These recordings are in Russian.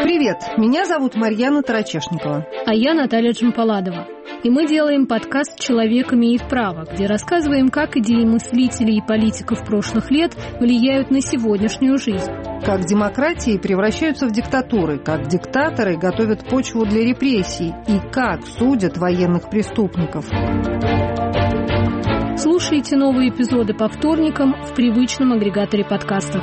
Привет, меня зовут Марьяна Тарачешникова. А я Наталья Джампаладова. И мы делаем подкаст «Человек имеет право», где рассказываем, как идеи мыслителей и политиков прошлых лет влияют на сегодняшнюю жизнь. Как демократии превращаются в диктатуры, как диктаторы готовят почву для репрессий и как судят военных преступников. Слушайте новые эпизоды по вторникам в привычном агрегаторе подкастов.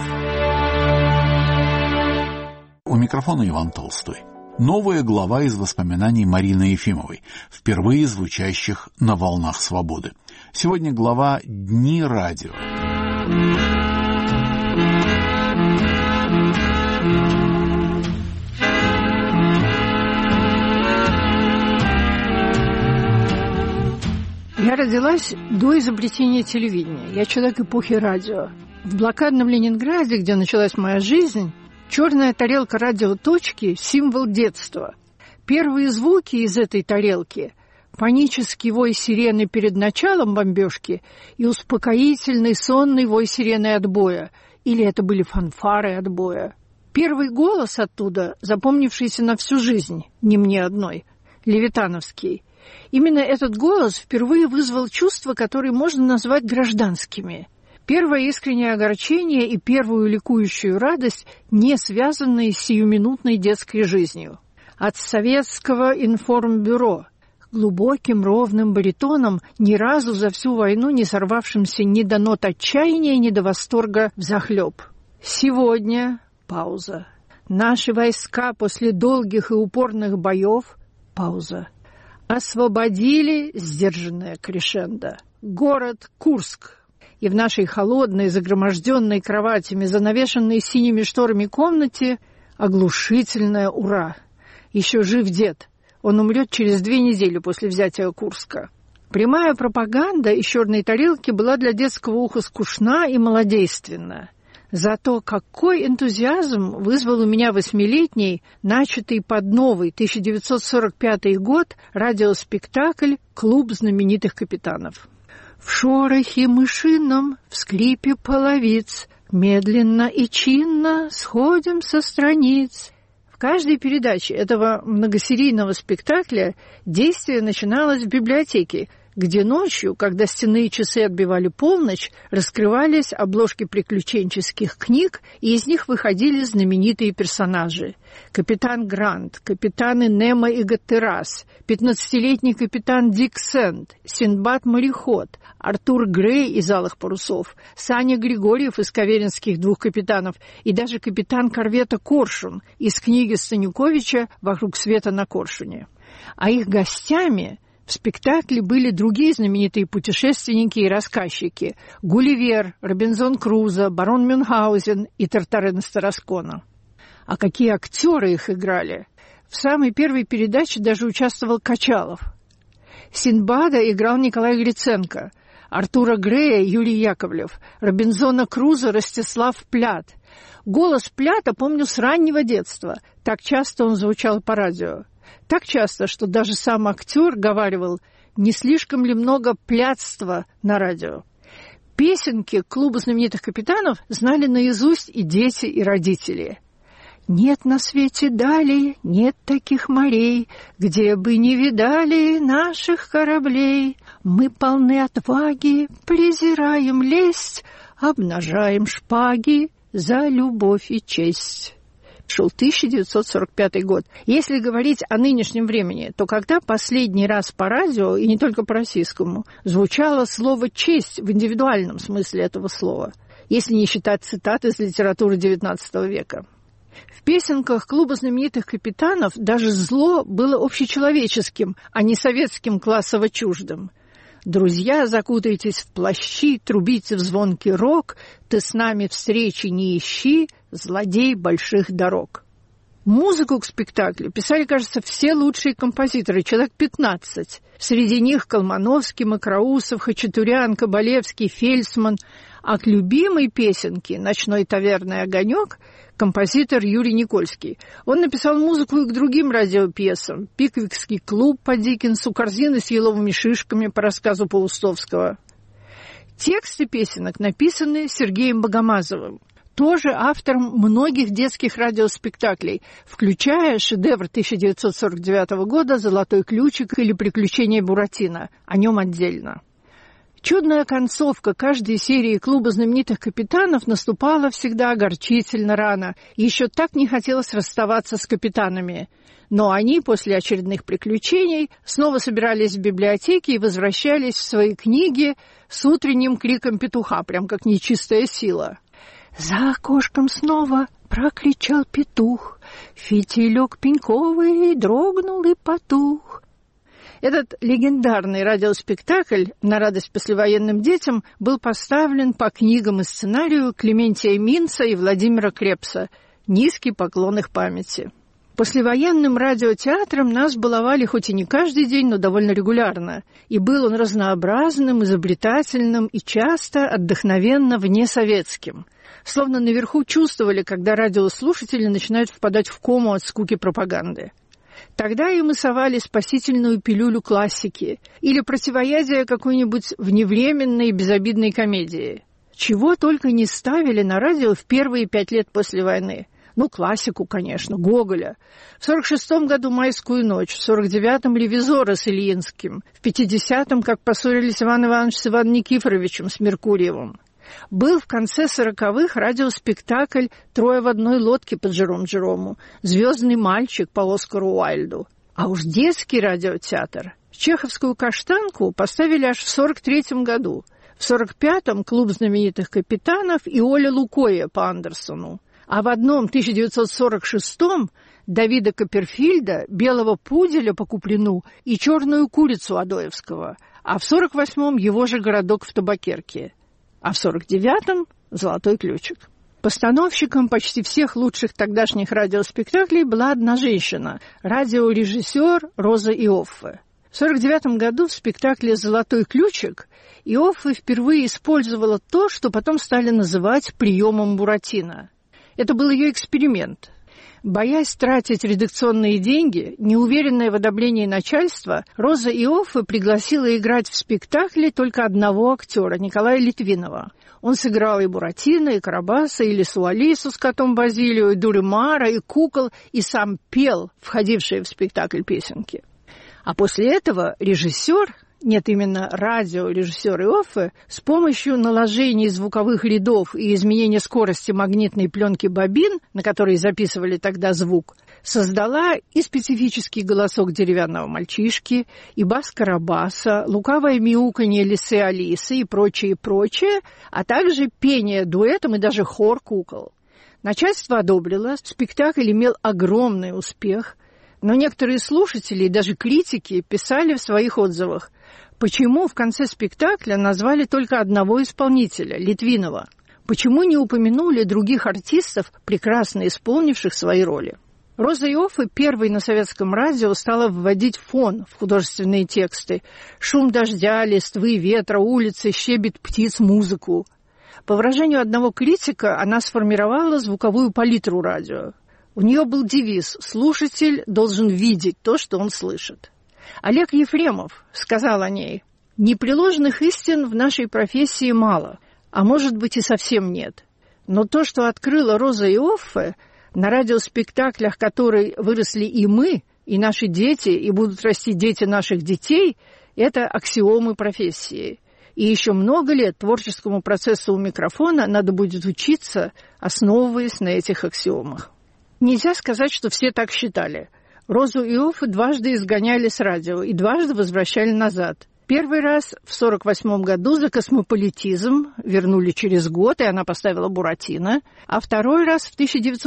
У микрофона Иван Толстой. Новая глава из воспоминаний Марины Ефимовой, впервые звучащих на волнах свободы. Сегодня глава «Дни радио». Я родилась до изобретения телевидения. Я человек эпохи радио. В блокадном Ленинграде, где началась моя жизнь, черная тарелка радиоточки – символ детства. Первые звуки из этой тарелки – панический вой сирены перед началом бомбежки и успокоительный сонный вой сирены отбоя. Или это были фанфары отбоя. Первый голос оттуда, запомнившийся на всю жизнь, не мне одной, левитановский. Именно этот голос впервые вызвал чувства, которые можно назвать гражданскими. Первое искреннее огорчение и первую ликующую радость, не связанные с сиюминутной детской жизнью. От советского информбюро, глубоким ровным баритоном, ни разу за всю войну не сорвавшимся ни до нот отчаяния, ни до восторга взахлеб. Сегодня пауза. Наши войска после долгих и упорных боев пауза. Освободили, сдержанное крешендо, город Курск. И в нашей холодной, загроможденной кроватями, занавешенной синими шторами комнате оглушительное «Ура!». Еще жив дед. Он умрет через 2 недели после взятия Курска. Прямая пропаганда из черной тарелки была для детского уха скучна и малодейственна. Зато какой энтузиазм вызвал у меня 8-летний, начатый под новый 1945 год, радиоспектакль «Клуб знаменитых капитанов». В шорохе мышином, в скрипе половиц, медленно и чинно сходим со страниц. В каждой передаче этого многосерийного спектакля действие начиналось в библиотеке, где ночью, когда стенные часы отбивали полночь, раскрывались обложки приключенческих книг, и из них выходили знаменитые персонажи. Капитан Грант, капитаны Немо и Гаттерас, 15-летний капитан Дик Сэнд, Синдбад-мореход, Артур Грей из «Алых парусов», Саня Григорьев из «Каверинских 2 капитанов» и даже капитан корвета Коршун из книги Станюковича «Вокруг света на Коршуне». А их гостями в спектакле были другие знаменитые путешественники и рассказчики – Гулливер, Робинзон Крузо, барон Мюнхгаузен и Тартарен из Тараскона. А какие актеры их играли! В самой первой передаче даже участвовал Качалов. Синдбада играл Николай Гриценко, Артура Грея – Юрий Яковлев, Робинзона Крузо – Ростислав Плят. Голос Плята помню с раннего детства, так часто он звучал по радио. Так часто, что даже сам актер говаривал, не слишком ли много плятства на радио. Песенки клуба знаменитых капитанов знали наизусть и дети, и родители. «Нет на свете далей, нет таких морей, где бы не видали наших кораблей. Мы полны отваги, презираем лесть, обнажаем шпаги за любовь и честь». Шел 1945 год. Если говорить о нынешнем времени, то когда последний раз по радио, и не только по российскому, звучало слово «честь» в индивидуальном смысле этого слова, если не считать цитат из литературы XIX века? В песенках клуба знаменитых капитанов даже зло было общечеловеческим, а не советским классово чуждым. «Друзья, закутайтесь в плащи, трубите в звонкий рог, ты с нами встречи не ищи, злодей больших дорог». Музыку к спектаклю писали, кажется, все лучшие композиторы, человек 15. Среди них Колмановский, Макроусов, Хачатурян, Кабалевский, Фельдсман. А к любимой песенке «Ночной таверный огонек» композитор Юрий Никольский. Он написал музыку и к другим радиопьесам: «Пиквикский клуб» по Диккенсу, «Корзины с еловыми шишками» по рассказу Паустовского. Тексты песенок написаны Сергеем Богомазовым. тоже автором многих детских радиоспектаклей, включая шедевр 1949 года «Золотой ключик» или «Приключения Буратино». О нем отдельно. Чудная концовка каждой серии клуба знаменитых капитанов наступала всегда огорчительно рано. Еще так не хотелось расставаться с капитанами. Но они после очередных приключений снова собирались в библиотеке и возвращались в свои книги с утренним криком петуха, прям как нечистая сила. «За окошком снова прокричал петух, фитилек пеньковый дрогнул и потух». Этот легендарный радиоспектакль на радость послевоенным детям был поставлен по книгам и сценарию Клементия Минца и Владимира Крепса. Низкий поклон их памяти. Послевоенным радиотеатром нас баловали хоть и не каждый день, но довольно регулярно. И был он разнообразным, изобретательным и часто отдохновенно внесоветским. Словно наверху чувствовали, когда радиослушатели начинают впадать в кому от скуки пропаганды. Тогда им и совали спасительную пилюлю классики или противоядие какой-нибудь вневременной и безобидной комедии. Чего только не ставили на радио в первые 5 лет после войны. Ну, классику, конечно, Гоголя. В 46-м году «Майскую ночь», в 49-м «Ревизора» с Ильинским, в 50-м «Как поссорились Иван Иванович с Иваном Никифоровичем» с Меркурьевым. Был в конце 40-х радиоспектакль «Трое в одной лодке» по Джером Джерому, «Звездный мальчик» по Оскару Уайльду. А уж детский радиотеатр. Чеховскую «Каштанку» поставили аж в 43-м году. В 45-м «Клуб знаменитых капитанов» и «Оля Лукоя» по Андерсону. А в одном 1946-м Давида Копперфильда, «Белого пуделя» по Куплину и «Черную курицу» Адоевского. А в 48-м его же «Городок в табакерке». А в 49-м «Золотой ключик». Постановщиком почти всех лучших тогдашних радиоспектаклей была одна женщина – радиорежиссер Роза Иоффе. В 49 году в спектакле «Золотой ключик» Иоффе впервые использовала то, что потом стали называть приемом Буратино. Это был ее эксперимент. Боясь тратить редакционные деньги, неуверенная в одобрении начальства, Роза Иоффе пригласила играть в спектакле только одного актера, Николая Литвинова. Он сыграл и Буратино, и Карабаса, и Лису Алису с котом Базилио, и Дуремара, и кукол, и сам пел входившие в спектакль песенки. А после этого режиссер, нет, именно радиорежиссер Иоффе, с помощью наложения звуковых рядов и изменения скорости магнитной пленки бобин, на которой записывали тогда звук, создала и специфический голосок деревянного мальчишки, и бас Карабаса, лукавое мяуканье Лисы Алисы и прочее, а также пение дуэтом и даже хор кукол. Начальство одобрило, спектакль имел огромный успех, но некоторые слушатели и даже критики писали в своих отзывах, почему в конце спектакля назвали только одного исполнителя, Литвинова? Почему не упомянули других артистов, прекрасно исполнивших свои роли? Роза Иоффе первой на советском радио стала вводить фон в художественные тексты. Шум дождя, листвы, ветра, улицы, щебет птиц, музыку. По выражению одного критика, она сформировала звуковую палитру радио. У нее был девиз «Слушатель должен видеть то, что он слышит». Олег Ефремов сказал о ней: «Непреложных истин в нашей профессии мало, а может быть и совсем нет. Но то, что открыла Роза Иоффе, на радиоспектаклях, которые выросли и мы, и наши дети, и будут расти дети наших детей, это аксиомы профессии. И еще много лет творческому процессу у микрофона надо будет учиться, основываясь на этих аксиомах». Нельзя сказать, что все так считали. Розу Иоффе дважды изгоняли с радио и дважды возвращали назад. Первый раз в 1948 году за космополитизм вернули через год, и она поставила Буратино, а второй раз в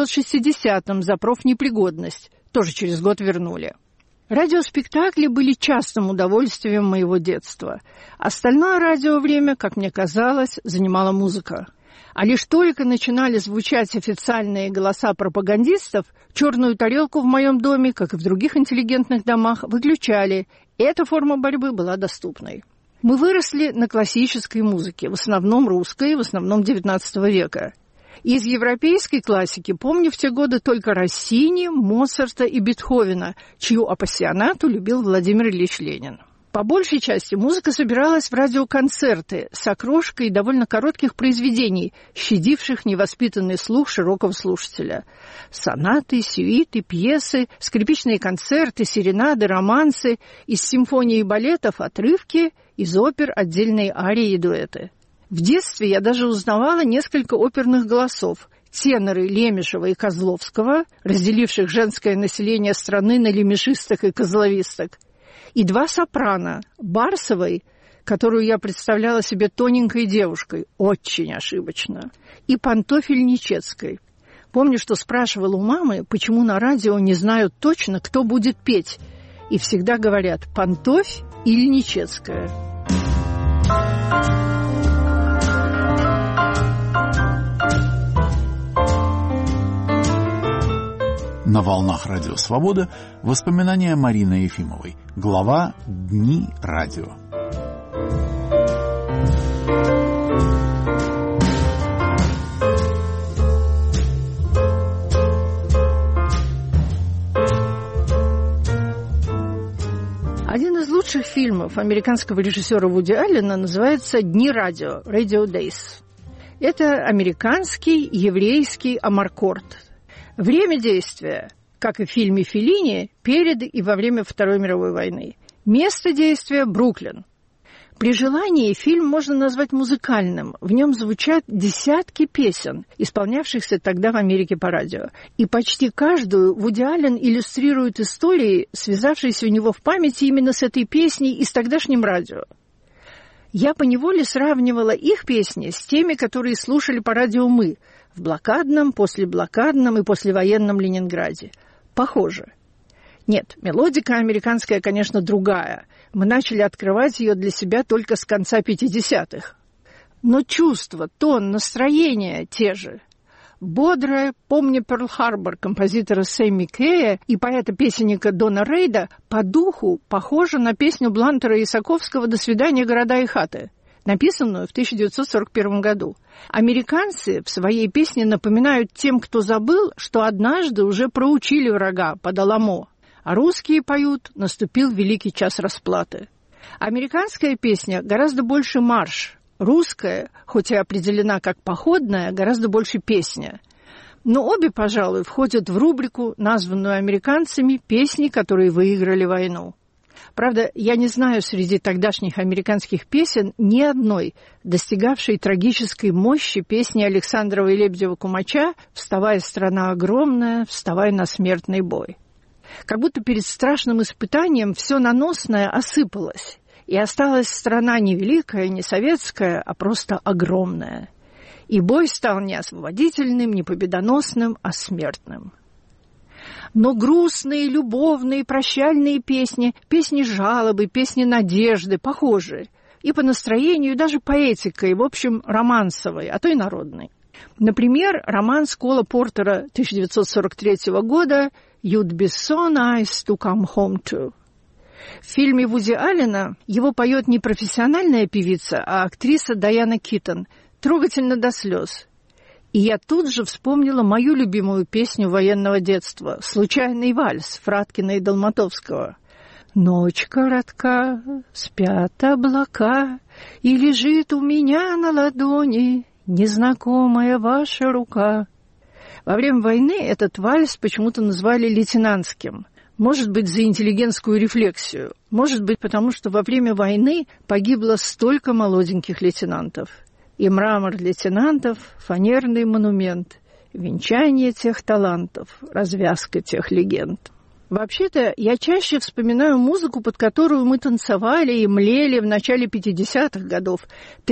1960-м за профнепригодность, тоже через год вернули. Радиоспектакли были частым удовольствием моего детства. Остальное радиовремя, как мне казалось, занимала музыка. А лишь только начинали звучать официальные голоса пропагандистов, черную тарелку в моем доме, как и в других интеллигентных домах, выключали. Эта форма борьбы была доступной. Мы выросли на классической музыке, в основном русской, в основном XIX века. Из европейской классики помню в те годы только Россини, Моцарта и Бетховена, чью апассионату любил Владимир Ильич Ленин. По большей части музыка собиралась в радиоконцерты с окрошкой довольно коротких произведений, щадивших невоспитанный слух широкого слушателя. Сонаты, сюиты, пьесы, скрипичные концерты, серенады, романсы, из симфоний и балетов отрывки, из опер отдельные арии и дуэты. В детстве я даже узнавала несколько оперных голосов. Теноры Лемешева и Козловского, разделивших женское население страны на лемешисток и козловисток, и 2 сопрано – Барсовой, которую я представляла себе тоненькой девушкой, очень ошибочно, и Пантофель-Ничецкой. Помню, что спрашивала у мамы, почему на радио не знают точно, кто будет петь, и всегда говорят «Пантофь» или «Ничецкая». На волнах Радио Свобода воспоминания Марины Ефимовой. Глава «Дни радио». Один из лучших фильмов американского режиссера Вуди Аллена называется «Дни радио» – «Radio Days». Это американский еврейский амаркорд. Время действия, как и в фильме Феллини, перед и во время Второй мировой войны. Место действия – Бруклин. При желании фильм можно назвать музыкальным. В нем звучат десятки песен, исполнявшихся тогда в Америке по радио. И почти каждую Вуди Аллен иллюстрирует историей, связавшейся у него в памяти именно с этой песней и с тогдашним радио. Я поневоле сравнивала их песни с теми, которые слушали по радио мы в блокадном, послеблокадном и послевоенном Ленинграде. Похоже. Нет, мелодика американская, конечно, другая. Мы начали открывать ее для себя только с конца 50-х. Но чувства, тон, настроение те же. Бодрая «Помни Перл-Харбор» композитора Сэмми Кэя и поэта-песенника Дона Рейда по духу похожа на песню Блантера и Исаковского «До свидания, города и хаты», написанную в 1941 году. Американцы в своей песне напоминают тем, кто забыл, что однажды уже проучили врага под Аламо, а русские поют «Наступил великий час расплаты». Американская песня гораздо больше марш, русская, хоть и определена как походная, гораздо больше песня. Но обе, пожалуй, входят в рубрику, названную американцами «Песни, которые выиграли войну». Правда, я не знаю среди тогдашних американских песен ни одной, достигавшей трагической мощи песни Александрова и Лебедева-Кумача «Вставай, страна огромная, вставай на смертный бой». Как будто перед страшным испытанием все наносное осыпалось, и осталась страна не великая, не советская, а просто огромная. И бой стал не освободительным, не победоносным, а смертным. Но грустные, любовные, прощальные песни, песни жалобы, песни надежды похожи. И по настроению, и даже поэтикой, в общем, романсовой, а то и народной. Например, романс Кола Портера 1943 года «You'd be so nice to come home to». В фильме Вуди Аллена его поет не профессиональная певица, а актриса Дайана Китон, трогательно до слез. И я тут же вспомнила мою любимую песню военного детства «Случайный вальс» Фраткина и Долматовского. «Ночь коротка, спят облака, и лежит у меня на ладони незнакомая ваша рука». Во время войны этот вальс почему-то назвали лейтенантским. Может быть, за интеллигентскую рефлексию. Может быть, потому что во время войны погибло столько молоденьких лейтенантов. И мрамор лейтенантов, фанерный монумент, венчание тех талантов, развязка тех легенд. Вообще-то, я чаще вспоминаю музыку, под которую мы танцевали и млели в начале 50-х годов,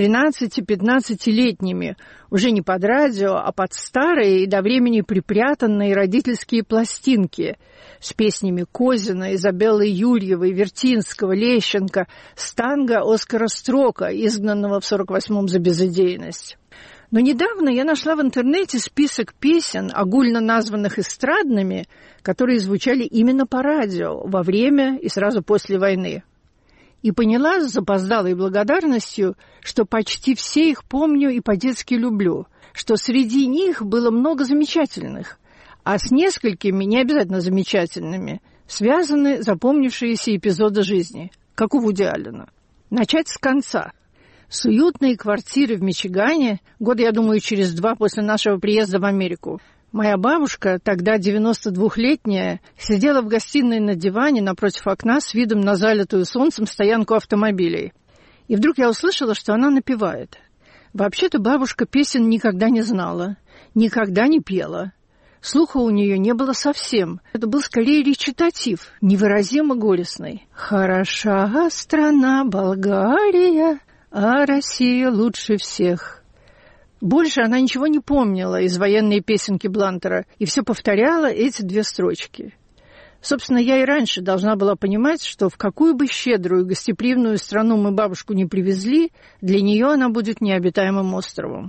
13-15-летними, уже не под радио, а под старые и до времени припрятанные родительские пластинки с песнями Козина, Изабеллы Юрьевой, Вертинского, Лещенко, с танго Оскара Строка, изгнанного в 48-м за безыдейность. Но недавно я нашла в интернете список песен, огульно названных эстрадными, которые звучали именно по радио во время и сразу после войны. И поняла с запоздалой благодарностью, что почти все их помню и по-детски люблю, что среди них было много замечательных, а с несколькими, не обязательно замечательными, связаны запомнившиеся эпизоды жизни. как у Вуди Аллена. Начать с конца. С уютной квартиры в Мичигане, года, я думаю, через 2 после нашего приезда в Америку. Моя бабушка, тогда 92-летняя, сидела в гостиной на диване напротив окна с видом на залитую солнцем стоянку автомобилей. И вдруг я услышала, что она напевает. Вообще-то бабушка песен никогда не знала, никогда не пела. Слуха у нее не было совсем. Это был скорее речитатив, невыразимо горестный. «Хороша страна Болгария, а Россия лучше всех». Больше она ничего не помнила из военной песенки Блантера и все повторяла эти 2 строчки. Собственно, я и раньше должна была понимать, что в какую бы щедрую гостеприимную страну мы бабушку не привезли, для нее она будет необитаемым островом.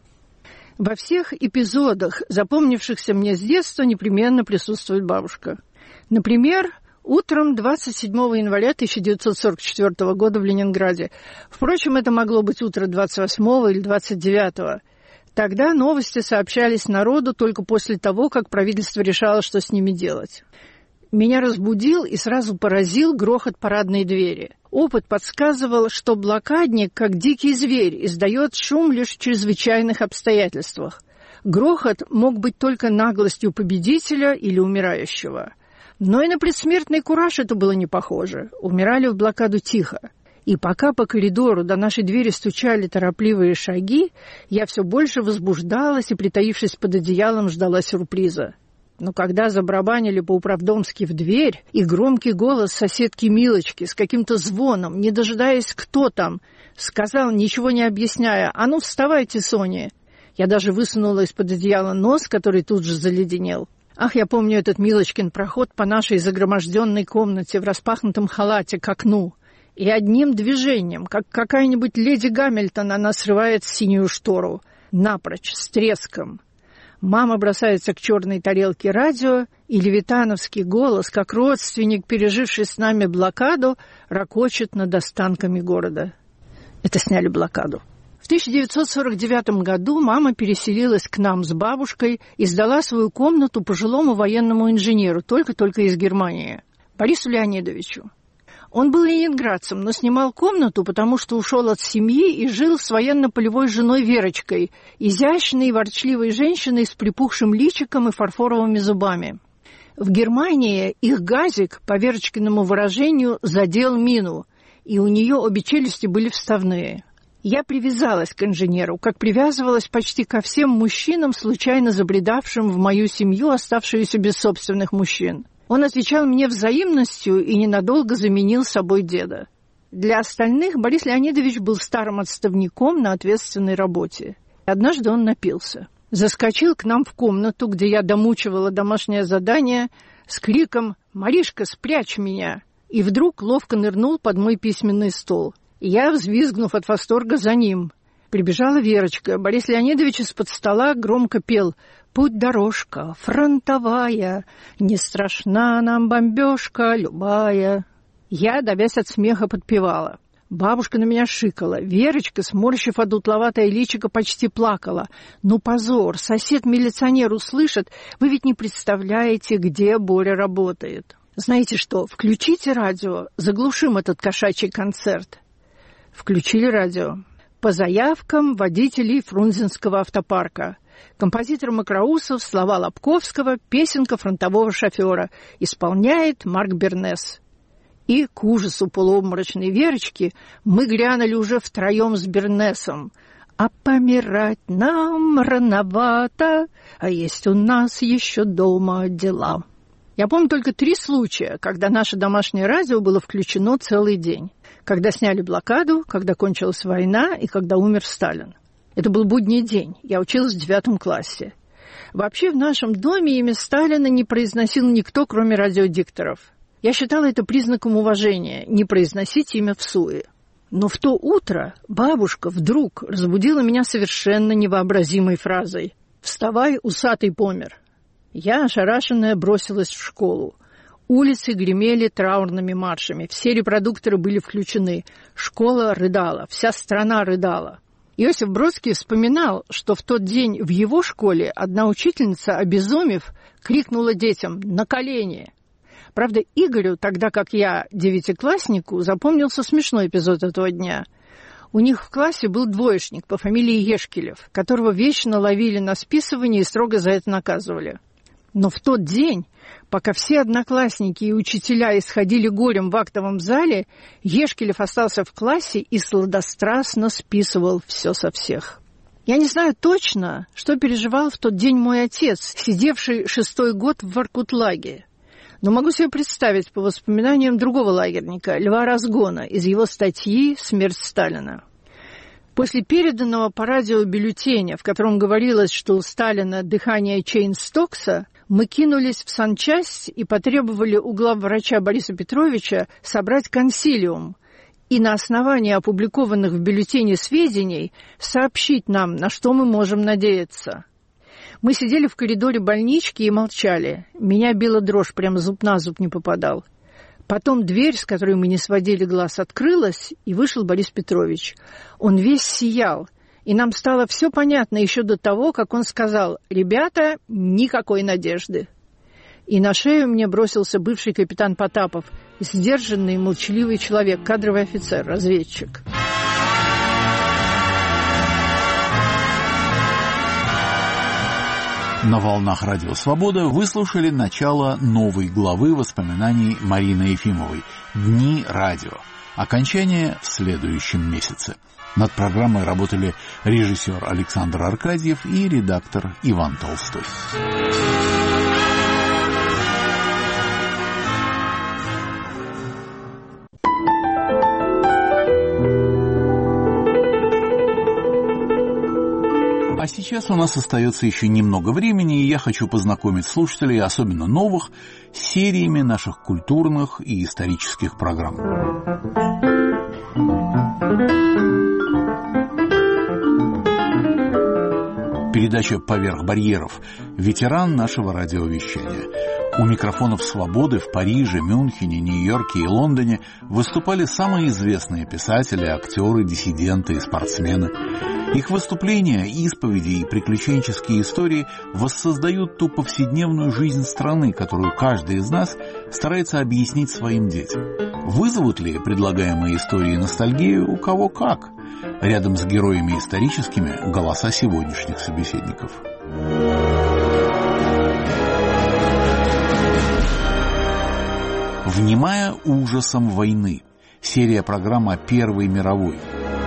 Во всех эпизодах, запомнившихся мне с детства, непременно присутствует бабушка. Например, утром 27 января 1944 года в Ленинграде. Впрочем, это могло быть утро 28 или 29. Тогда новости сообщались народу только после того, как правительство решало, что с ними делать. Меня разбудил и сразу поразил грохот парадной двери. Опыт подсказывал, что блокадник, как дикий зверь, издает шум лишь в чрезвычайных обстоятельствах. Грохот мог быть только наглостью победителя или умирающего. Но и на предсмертный кураж это было не похоже. Умирали в блокаду тихо. И пока по коридору до нашей двери стучали торопливые шаги, я все больше возбуждалась и, притаившись под одеялом, ждала сюрприза. Но когда забарабанили по-управдомски в дверь, и громкий голос соседки Милочки с каким-то звоном, не дожидаясь, кто там, сказал, ничего не объясняя: «А ну, вставайте, Соня!» Я даже высунула из-под одеяла нос, который тут же заледенел. Ах, я помню этот Милочкин проход по нашей загроможденной комнате в распахнутом халате к окну. И одним движением, как какая-нибудь леди Гамильтон, она срывает синюю штору. Напрочь, с треском. Мама бросается к черной тарелке радио, и левитановский голос, как родственник, переживший с нами блокаду, ракочет над останками города. Это сняли блокаду. В 1949 году мама переселилась к нам с бабушкой и сдала свою комнату пожилому военному инженеру, только-только из Германии, Борису Леонидовичу. Он был ленинградцем, но снимал комнату, потому что ушел от семьи и жил с военно-полевой женой Верочкой, изящной и ворчливой женщиной с припухшим личиком и фарфоровыми зубами. В Германии их газик, по Верочкиному выражению, задел мину, и у нее обе челюсти были вставные. Я привязалась к инженеру, как привязывалась почти ко всем мужчинам, случайно забредавшим в мою семью, оставшуюся без собственных мужчин. Он отвечал мне взаимностью и ненадолго заменил собой деда. Для остальных Борис Леонидович был старым отставником на ответственной работе. Однажды он напился. Заскочил к нам в комнату, где я домучивала домашнее задание, с криком «Маришка, спрячь меня!» и вдруг ловко нырнул под мой письменный стол. Я, взвизгнув от восторга, за ним. Прибежала Верочка. Борис Леонидович из-под стола громко пел: «Путь-дорожка фронтовая, не страшна нам бомбежка любая». Я, давясь от смеха, подпевала. Бабушка на меня шикала. Верочка, сморщив одутловатое личико, почти плакала. «Ну, позор! Сосед-милиционер услышит. Вы ведь не представляете, где Боря работает». «Знаете что? Включите радио. Заглушим этот кошачий концерт». Включили радио. По заявкам водителей Фрунзенского автопарка. Композитор Макроусов, слова Лобковского, песенка фронтового шофера. Исполняет Марк Бернес. И, к ужасу полуобморочной Верочки, мы глянули уже втроем с Бернесом. «А помирать нам рановато, а есть у нас еще дома дела». Я помню только 3 случая, когда наше домашнее радио было включено целый день. Когда сняли блокаду, когда кончилась война и когда умер Сталин. Это был будний день. Я училась в 9 классе. Вообще в нашем доме имя Сталина не произносил никто, кроме радиодикторов. Я считала это признаком уважения, не произносить имя всуе. Но в то утро бабушка вдруг разбудила меня совершенно невообразимой фразой: «Вставай, усатый помер». Я, ошарашенная, бросилась в школу. Улицы гремели траурными маршами, все репродукторы были включены. Школа рыдала, вся страна рыдала. Иосиф Бродский вспоминал, что в тот день в его школе одна учительница, обезумев, крикнула детям: «На колени!». Правда, Игорю, тогда как я девятикласснику, запомнился смешной эпизод этого дня. У них в классе был двоечник по фамилии Ешкелев, которого вечно ловили на списывании и строго за это наказывали. Но в тот день, пока все одноклассники и учителя исходили горем в актовом зале, Ешкелев остался в классе и сладострастно списывал все со всех. Я не знаю точно, что переживал в тот день мой отец, сидевший 6-й год в Воркутлаге. Но могу себе представить по воспоминаниям другого лагерника, Льва Разгона, из его статьи «Смерть Сталина». После переданного по радио бюллетеня, в котором говорилось, что у Сталина дыхание Чейнстокса, мы кинулись в санчасть и потребовали у главврача Бориса Петровича собрать консилиум и на основании опубликованных в бюллетене сведений сообщить нам, на что мы можем надеяться. Мы сидели в коридоре больнички и молчали. Меня била дрожь, прямо зуб на зуб не попадал. Потом дверь, с которой мы не сводили глаз, открылась, и вышел Борис Петрович. Он весь сиял, и нам стало все понятно еще до того, как он сказал: «Ребята, никакой надежды». И на шею мне бросился бывший капитан Потапов, сдержанный и молчаливый человек, кадровый офицер, разведчик. На волнах Радио Свобода вы слушали начало новой главы воспоминаний Марины Ефимовой «Дни радио». Окончание в следующем месяце. Над программой работали режиссер Александр Аркадьев и редактор Иван Толстой. А сейчас у нас остается еще немного времени, и я хочу познакомить слушателей, особенно новых, с сериями наших культурных и исторических программ. Передача «Поверх барьеров». Ветеран нашего радиовещания. У микрофонов «Свободы» в Париже, Мюнхене, Нью-Йорке и Лондоне выступали самые известные писатели, актеры, диссиденты и спортсмены. Их выступления, исповеди и приключенческие истории воссоздают ту повседневную жизнь страны, которую каждый из нас старается объяснить своим детям. Вызовут ли предлагаемые истории ностальгию у кого как? Рядом с героями историческими голоса сегодняшних собеседников. «Внимая ужасом войны». Серия программ о Первой мировой.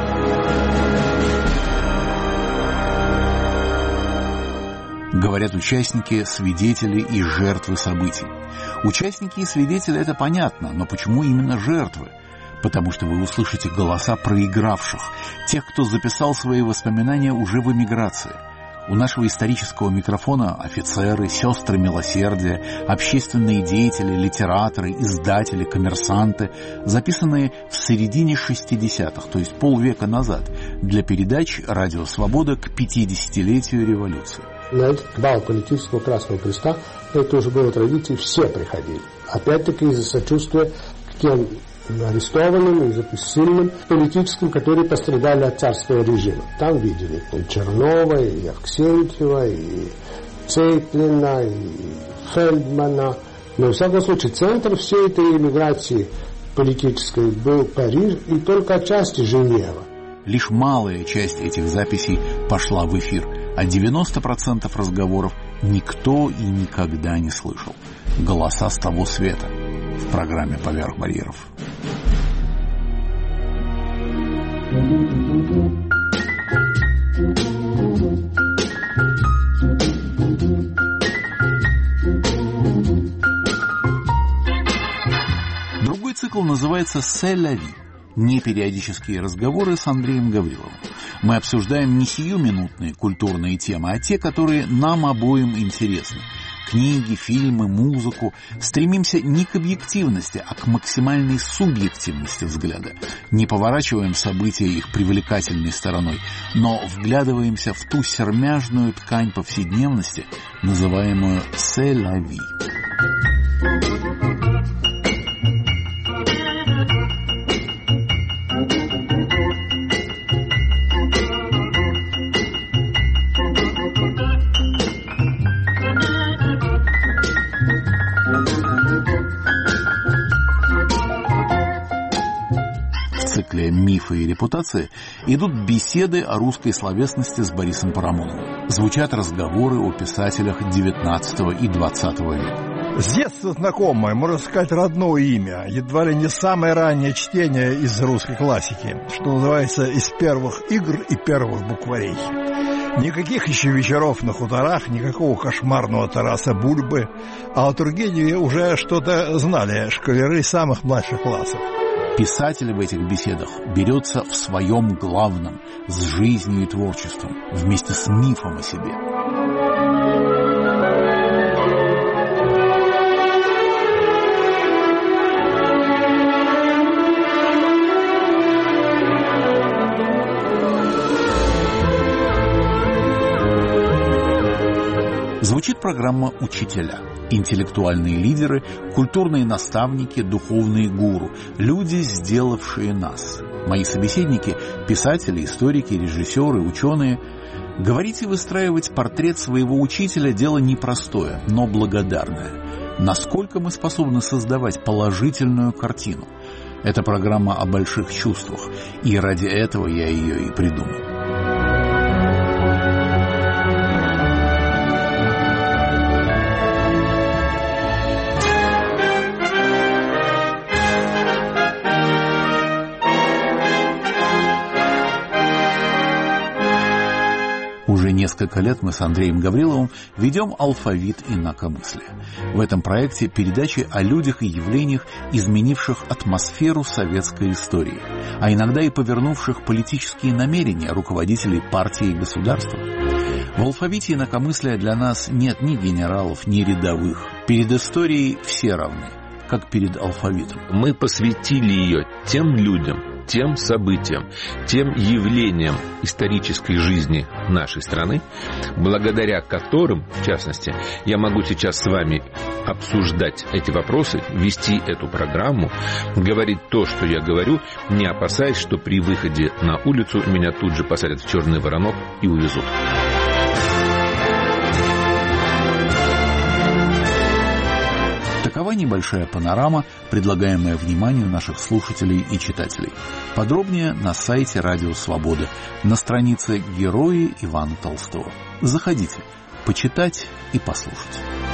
Говорят участники, свидетели и жертвы событий. Участники и свидетели — это понятно, но почему именно жертвы? Потому что вы услышите голоса проигравших, тех, кто записал свои воспоминания уже в эмиграции. У нашего исторического микрофона офицеры, сестры милосердия, общественные деятели, литераторы, издатели, коммерсанты, записанные в середине 60-х, то есть полвека назад, для передач «Радио Свобода» к 50-летию революции. На этот бал политического Красного Креста, это уже было традицией, все приходили. Опять-таки из-за сочувствия к тем арестованным, и сильным политическим, которые пострадали от царского режима. Там видели и Чернова, и Авксентьева, и Цейплина, и Фельдмана. Но, в всяком случае, центр всей этой эмиграции политической был Париж и только отчасти Женева. Лишь малая часть этих записей пошла в эфир, а 90% разговоров никто и никогда не слышал. Голоса с того света в программе «Поверх барьеров». Другой цикл называется «C'est la vie». Непериодические разговоры с Андреем Гавриловым. Мы обсуждаем не сиюминутные культурные темы, а те, которые нам обоим интересны. Книги, фильмы, музыку. Стремимся не к объективности, а к максимальной субъективности взгляда. Не поворачиваем события их привлекательной стороной, но вглядываемся в ту сермяжную ткань повседневности, называемую «c'est la vie». цикле «Мифы и репутации» идут беседы о русской словесности с Борисом Парамоновым. Звучат разговоры о писателях XIX и XX века. С детства знакомое, можно сказать, родное имя. Едва ли не самое раннее чтение из русской классики, что называется, из первых игр и первых букварей. Никаких еще вечеров на хуторах, никакого кошмарного Тараса Бульбы, а о Тургеневе уже что-то знали школяры самых младших классов. Писатель в этих беседах берется в своем главном, с жизнью и творчеством, вместе с мифом о себе. Звучит программа «Учителя». Интеллектуальные лидеры, культурные наставники, духовные гуру. Люди, сделавшие нас. Мои собеседники – писатели, историки, режиссеры, ученые. Говорить и выстраивать портрет своего учителя – дело непростое, но благодарное. Насколько мы способны создавать положительную картину? Это программа о больших чувствах, и ради этого я ее и придумал. Уже несколько лет мы с Андреем Гавриловым ведем «Алфавит инакомыслия». В этом проекте передачи о людях и явлениях, изменивших атмосферу советской истории, а иногда и повернувших политические намерения руководителей партии и государства. В «Алфавите инакомыслия» для нас нет ни генералов, ни рядовых. Перед историей все равны, как перед алфавитом. Мы посвятили ее тем людям, тем событиям, тем явлениям исторической жизни нашей страны, благодаря которым, в частности, я могу сейчас с вами обсуждать эти вопросы, вести эту программу, говорить то, что я говорю, не опасаясь, что при выходе на улицу меня тут же посадят в черный воронок и увезут. Такова небольшая панорама, предлагаемая вниманию наших слушателей и читателей. Подробнее на сайте Радио Свобода, на странице «Герои Ивана Толстого». Заходите, почитать и послушать.